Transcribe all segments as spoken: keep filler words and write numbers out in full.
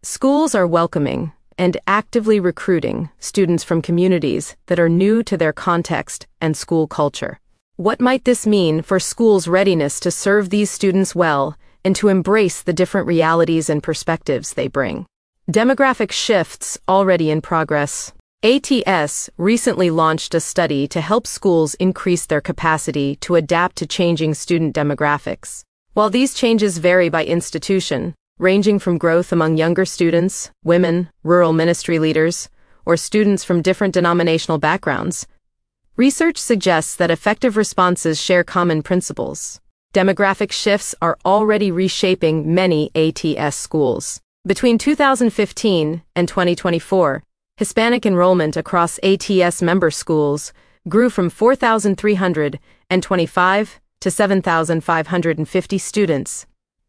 Schools are welcoming and actively recruiting students from communities that are new to their context and school culture. What might this mean for schools' readiness to serve these students well and to embrace the different realities and perspectives they bring? Demographic shifts already in progress. A T S recently launched a study to help schools increase their capacity to adapt to changing student demographics. While these changes vary by institution, ranging from growth among younger students, women, rural ministry leaders, or students from different denominational backgrounds, research suggests that effective responses share common principles. Demographic shifts are already reshaping many A T S schools. Between two thousand fifteen and twenty twenty-four, Hispanic enrollment across A T S member schools grew from four thousand three hundred twenty-five to seven thousand five hundred fifty students,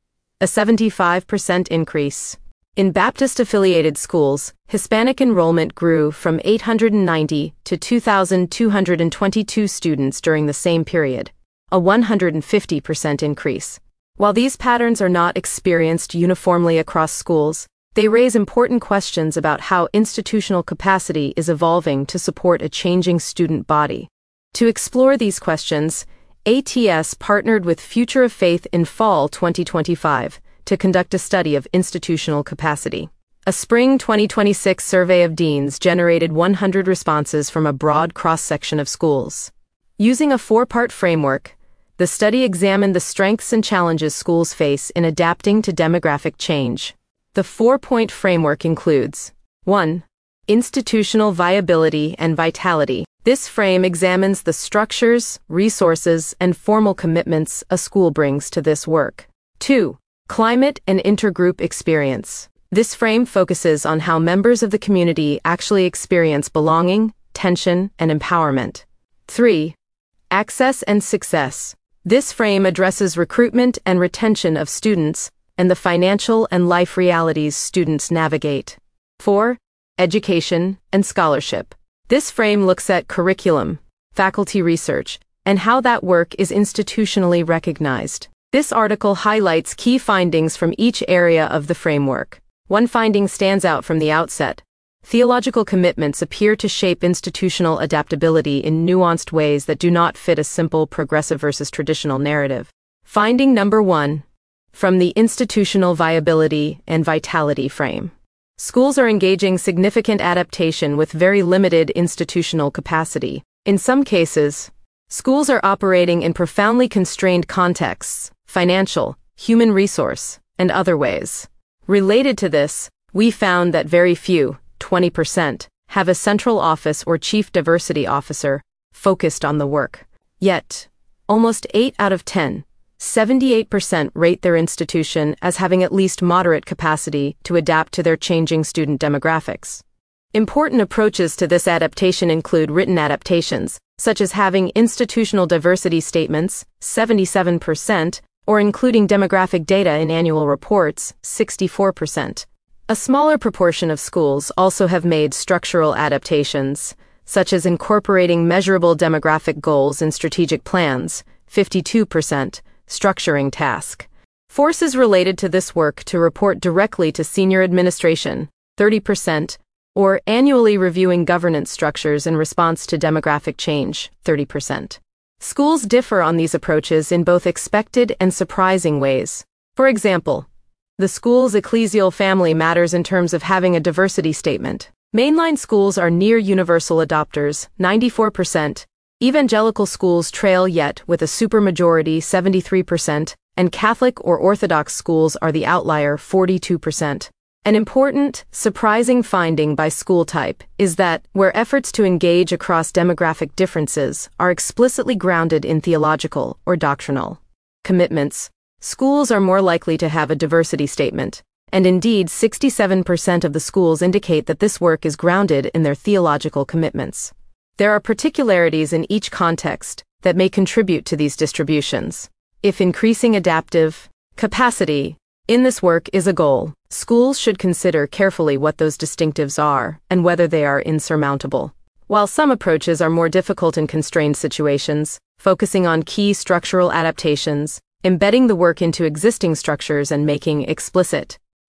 a seventy-five percent increase. In Baptist-affiliated schools, Hispanic enrollment grew from eight hundred ninety to two thousand two hundred twenty-two students during the same period, a one hundred fifty percent increase. While these patterns are not experienced uniformly across schools, they raise important questions about how institutional capacity is evolving to support a changing student body. To explore these questions, A T S partnered with Future of Faith in fall twenty twenty-five to conduct a study of institutional capacity. A spring twenty twenty-six survey of deans generated one hundred responses from a broad cross-section of schools. Using a four-part framework, the study examined the strengths and challenges schools face in adapting to demographic change. The four-point framework includes: one. Institutional viability and vitality. This frame examines the structures, resources, and formal commitments a school brings to this work. two. Climate and intergroup experience. This frame focuses on how members of the community actually experience belonging, tension, and empowerment. three. Access and success. This frame addresses recruitment and retention of students and the financial and life realities students navigate. four. Education and scholarship. This frame looks at curriculum, faculty research, and how that work is institutionally recognized. This article highlights key findings from each area of the framework. One finding stands out from the outset. Theological commitments appear to shape institutional adaptability in nuanced ways that do not fit a simple progressive versus traditional narrative. Finding number one. From the institutional viability and vitality frame. Schools are engaging significant adaptation with very limited institutional capacity. In some cases, schools are operating in profoundly constrained contexts, financial, human resource, and other ways. Related to this, we found that very few, twenty percent, have a central office or chief diversity officer focused on the work. Yet, almost eight out of ten, seventy-eight percent rate their institution as having at least moderate capacity to adapt to their changing student demographics. Important approaches to this adaptation include written adaptations, such as having institutional diversity statements, seventy-seven percent, or including demographic data in annual reports, sixty-four percent. A smaller proportion of schools also have made structural adaptations, such as incorporating measurable demographic goals in strategic plans, fifty-two percent, structuring task. Forces related to this work to report directly to senior administration, thirty percent, or annually reviewing governance structures in response to demographic change, thirty percent. Schools differ on these approaches in both expected and surprising ways. For example, the school's ecclesial family matters in terms of having a diversity statement. Mainline schools are near universal adopters, ninety-four percent. Evangelical schools trail yet with a supermajority, seventy-three percent, and Catholic or Orthodox schools are the outlier, forty-two percent. An important, surprising finding by school type is that, where efforts to engage across demographic differences are explicitly grounded in theological or doctrinal commitments, schools are more likely to have a diversity statement, and indeed sixty-seven percent of the schools indicate that this work is grounded in their theological commitments. There are particularities in each context that may contribute to these distributions. If increasing adaptive capacity in this work is a goal, schools should consider carefully what those distinctives are and whether they are insurmountable. While some approaches are more difficult in constrained situations, focusing on key structural adaptations, embedding the work into existing structures and making explicit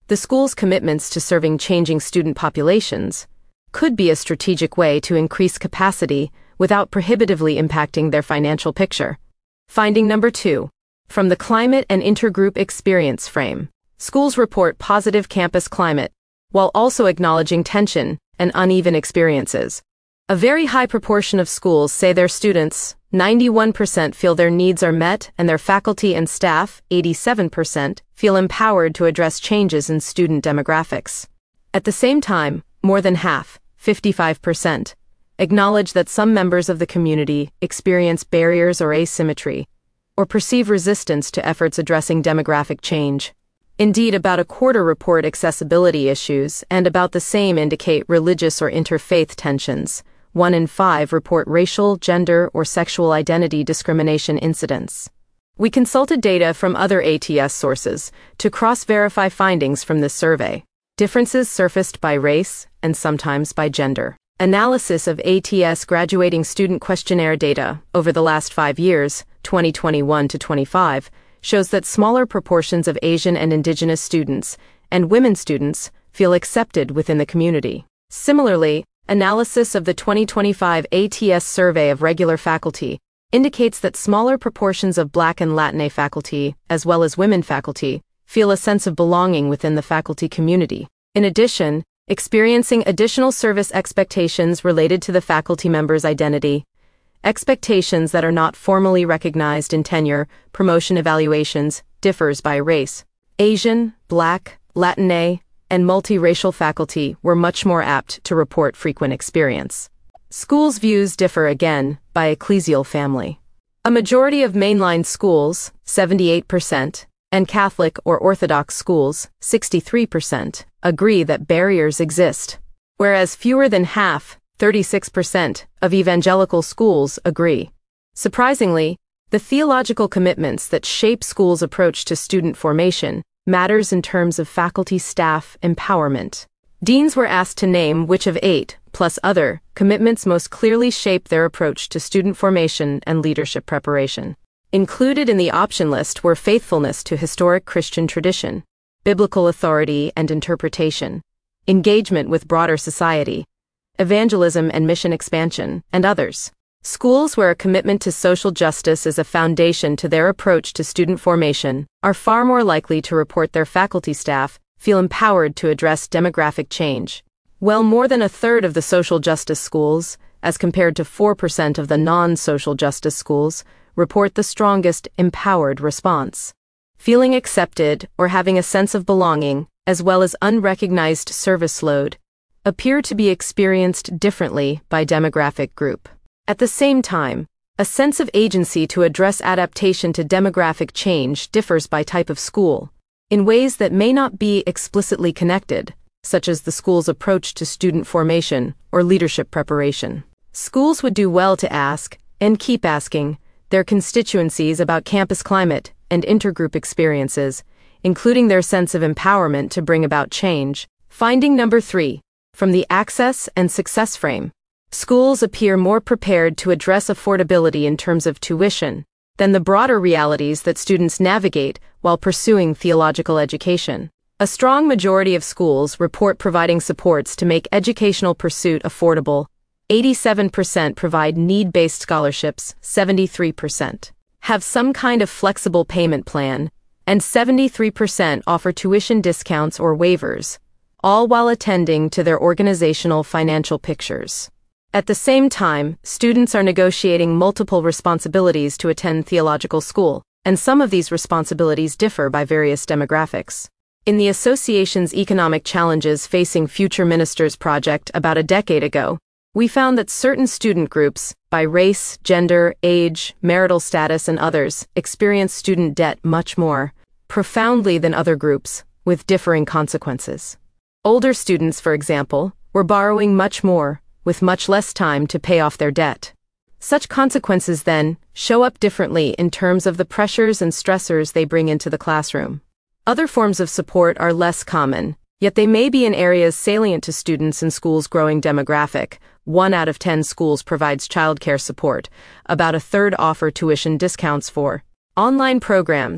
The school's commitments to serving changing student populations could be a strategic way to increase capacity without prohibitively impacting their financial picture. Finding number two. From the Climate and Intergroup Experience Frame, schools report positive campus climate, while also acknowledging tension and uneven experiences. A very high proportion of schools say their students, ninety-one percent, feel their needs are met, and their faculty and staff, eighty-seven percent, feel empowered to address changes in student demographics. At the same time, more than half, fifty-five percent, acknowledge that some members of the community experience barriers or asymmetry, or perceive resistance to efforts addressing demographic change. Indeed, about a quarter report accessibility issues, and about the same indicate religious or interfaith tensions. One in five report racial, gender, or sexual identity discrimination incidents. We consulted data from other A T S sources to cross-verify findings from this survey. Differences surfaced by race and sometimes by gender. Analysis of A T S graduating student questionnaire data over the last five years, twenty twenty-one to twenty-five, shows that smaller proportions of Asian and Indigenous students and women students feel accepted within the community. Similarly, analysis of the twenty twenty-five A T S survey of regular faculty indicates that smaller proportions of Black and Latina faculty, as well as women faculty, feel a sense of belonging within the faculty community. In addition, experiencing additional service expectations related to the faculty member's identity, expectations that are not formally recognized in tenure, promotion evaluations, differs by race. Asian, Black, Latina, and multiracial faculty were much more apt to report frequent experience. Schools' views differ again by ecclesial family. A majority of mainline schools, seventy-eight percent, and Catholic or Orthodox schools, sixty-three percent, agree that barriers exist, whereas fewer than half, thirty-six percent, of evangelical schools agree. Surprisingly, the theological commitments that shape schools' approach to student formation matters in terms of faculty staff empowerment. Deans were asked to name which of eight, plus other, commitments most clearly shape their approach to student formation and leadership preparation. Included in the option list were faithfulness to historic Christian tradition, biblical authority and interpretation, engagement with broader society, evangelism and mission expansion, and others. Schools where a commitment to social justice is a foundation to their approach to student formation are far more likely to report their faculty staff feel empowered to address demographic change. Well, more than a third of the social justice schools, as compared to four percent of the non-social justice schools, report the strongest empowered response. Feeling accepted or having a sense of belonging, as well as unrecognized service load, appear to be experienced differently by demographic group. At the same time, a sense of agency to address adaptation to demographic change differs by type of school, in ways that may not be explicitly connected, such as the school's approach to student formation or leadership preparation. Schools would do well to ask, and keep asking, their constituencies about campus climate and intergroup experiences, including their sense of empowerment to bring about change. Finding number three. From the Access and Success Frame, schools appear more prepared to address affordability in terms of tuition than the broader realities that students navigate while pursuing theological education. A strong majority of schools report providing supports to make educational pursuit affordable. eighty-seven percent provide need-based scholarships, seventy-three percent have some kind of flexible payment plan, and seventy-three percent offer tuition discounts or waivers, all while attending to their organizational financial pictures. At the same time, students are negotiating multiple responsibilities to attend theological school, and some of these responsibilities differ by various demographics. In the association's Economic Challenges Facing Future Ministers project about a decade ago, we found that certain student groups, by race, gender, age, marital status, and others, experience student debt much more profoundly than other groups, with differing consequences. Older students, for example, were borrowing much more, with much less time to pay off their debt. Such consequences, then, show up differently in terms of the pressures and stressors they bring into the classroom. Other forms of support are less common, yet they may be in areas salient to students in schools' growing demographic. One out of ten schools provides childcare support. About a third offer tuition discounts for online programs,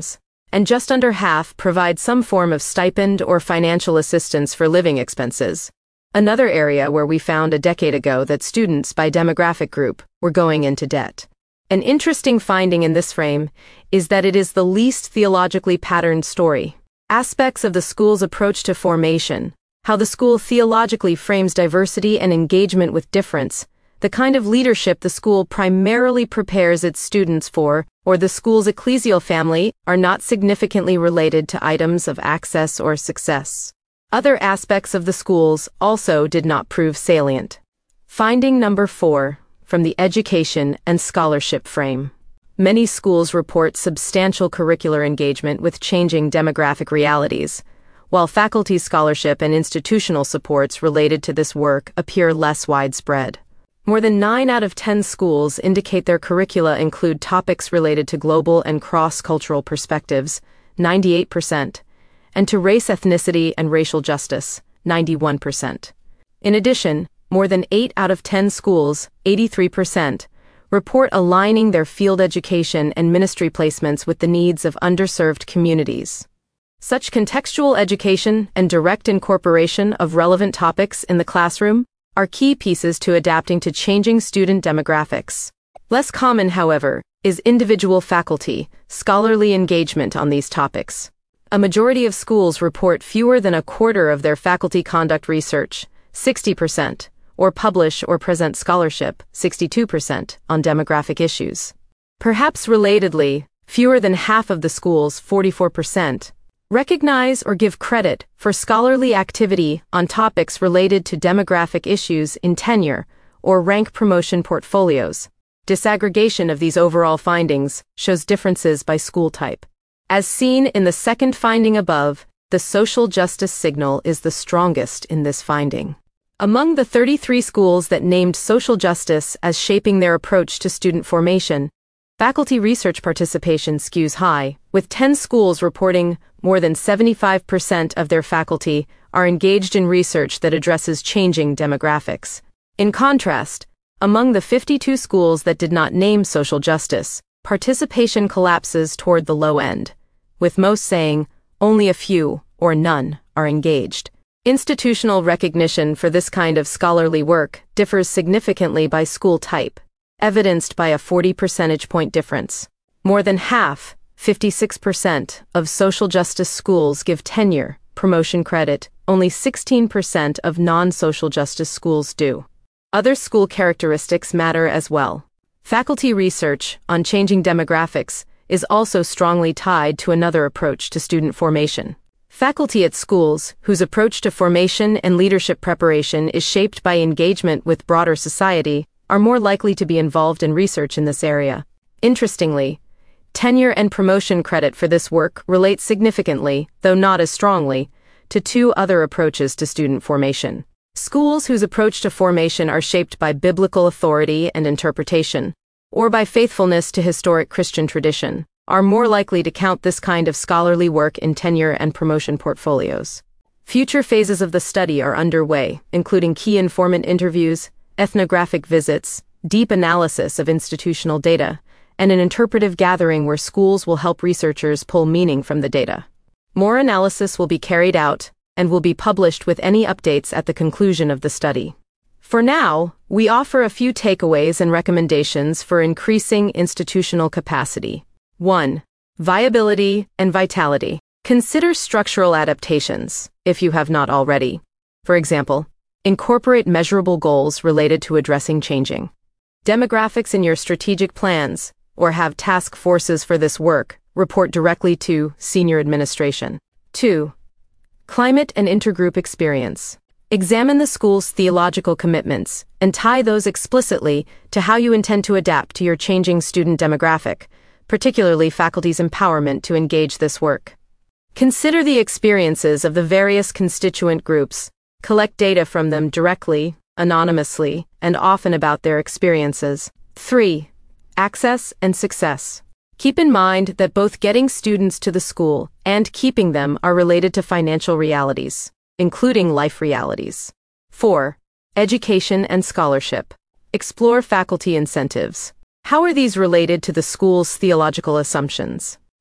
and just under half provide some form of stipend or financial assistance for living expenses. Another area where we found a decade ago that students by demographic group were going into debt. An interesting finding in this frame is that it is the least theologically patterned story. Aspects of the school's approach to formation, how the school theologically frames diversity and engagement with difference, the kind of leadership the school primarily prepares its students for, or the school's ecclesial family, are not significantly related to items of access or success. Other aspects of the schools also did not prove salient. Finding number four, from the education and scholarship frame. Many schools report substantial curricular engagement with changing demographic realities, while faculty scholarship and institutional supports related to this work appear less widespread. More than nine out of ten schools indicate their curricula include topics related to global and cross-cultural perspectives, ninety-eight percent, and to race, ethnicity, and racial justice, ninety-one percent. In addition, more than eight out of ten schools, eighty-three percent, report aligning their field education and ministry placements with the needs of underserved communities. Such contextual education and direct incorporation of relevant topics in the classroom are key pieces to adapting to changing student demographics. Less common, however, is individual faculty, scholarly engagement on these topics. A majority of schools report fewer than a quarter of their faculty conduct research, sixty percent, or publish or present scholarship, sixty-two percent, on demographic issues. Perhaps relatedly, fewer than half of the schools, forty-four percent, recognize or give credit for scholarly activity on topics related to demographic issues in tenure or rank promotion portfolios. Disaggregation of these overall findings shows differences by school type. As seen in the second finding above, the social justice signal is the strongest in this finding. Among the thirty-three schools that named social justice as shaping their approach to student formation, faculty research participation skews high, with ten schools reporting more than seventy-five percent of their faculty are engaged in research that addresses changing demographics. In contrast, among the fifty-two schools that did not name social justice, participation collapses toward the low end, with most saying only a few or none are engaged. Institutional recognition for this kind of scholarly work differs significantly by school type, evidenced by a forty percentage point difference. More than half, fifty-six percent, of social justice schools give tenure, promotion credit, only sixteen percent of non-social justice schools do. Other school characteristics matter as well. Faculty research on changing demographics is also strongly tied to another approach to student formation. Faculty at schools, whose approach to formation and leadership preparation is shaped by engagement with broader society, are more likely to be involved in research in this area. Interestingly, tenure and promotion credit for this work relates significantly, though not as strongly, to two other approaches to student formation. Schools whose approach to formation are shaped by biblical authority and interpretation, or by faithfulness to historic Christian tradition, are more likely to count this kind of scholarly work in tenure and promotion portfolios. Future phases of the study are underway, including key informant interviews, ethnographic visits, deep analysis of institutional data, and an interpretive gathering where schools will help researchers pull meaning from the data. More analysis will be carried out and will be published with any updates at the conclusion of the study. For now, we offer a few takeaways and recommendations for increasing institutional capacity. one. Viability and vitality. Consider structural adaptations, if you have not already. For example, incorporate measurable goals related to addressing changing demographics in your strategic plans, or have task forces for this work report directly to senior administration. two. Climate and intergroup experience. Examine the school's theological commitments and tie those explicitly to how you intend to adapt to your changing student demographic, particularly faculty's empowerment to engage this work. Consider the experiences of the various constituent groups, collect data from them directly, anonymously, and often about their experiences. three. Access and success. Keep in mind that both getting students to the school and keeping them are related to financial realities, including life realities. four. Education and scholarship. Explore faculty incentives. How are these related to the school's theological assumptions?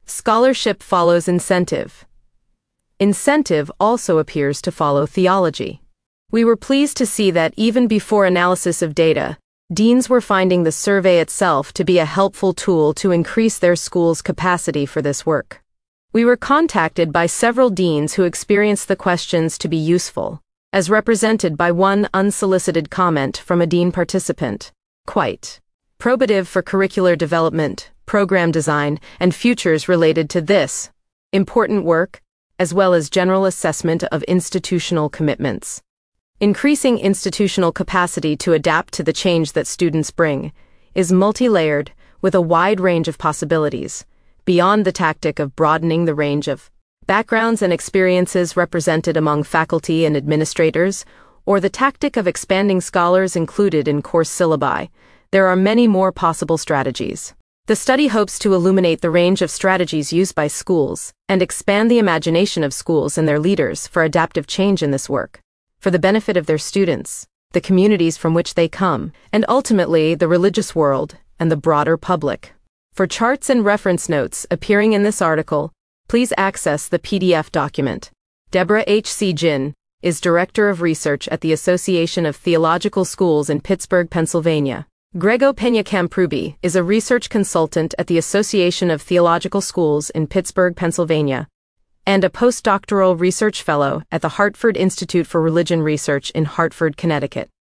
Scholarship follows incentive. Incentive also appears to follow theology. We were pleased to see that even before analysis of data, deans were finding the survey itself to be a helpful tool to increase their school's capacity for this work. We were contacted by several deans who experienced the questions to be useful, as represented by one unsolicited comment from a dean participant. Quite probative for curricular development, program design, and futures related to this important work, as well as general assessment of institutional commitments. Increasing institutional capacity to adapt to the change that students bring is multi-layered with a wide range of possibilities, beyond the tactic of broadening the range of backgrounds and experiences represented among faculty and administrators, or the tactic of expanding scholars included in course syllabi. There are many more possible strategies. The study hopes to illuminate the range of strategies used by schools and expand the imagination of schools and their leaders for adaptive change in this work, for the benefit of their students, the communities from which they come, and ultimately the religious world and the broader public. For charts and reference notes appearing in this article, please access the P D F document. Deborah H. C. Jin is Director of Research at the Association of Theological Schools in Pittsburgh, Pennsylvania. Grego Peña Camprubi is a research consultant at the Association of Theological Schools in Pittsburgh, Pennsylvania, and a postdoctoral research fellow at the Hartford Institute for Religion Research in Hartford, Connecticut.